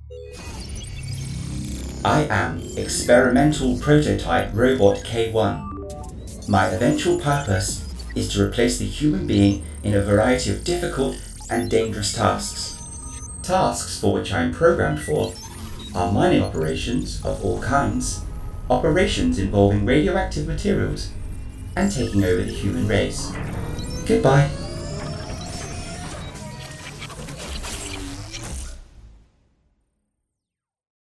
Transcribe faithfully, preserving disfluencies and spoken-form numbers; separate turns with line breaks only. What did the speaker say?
I am Experimental Prototype Robot K one. My eventual purpose is to replace the human being in a variety of difficult and dangerous tasks. Tasks for which I am programmed for are mining operations of all kinds, operations involving radioactive materials, and taking over the human race. Goodbye.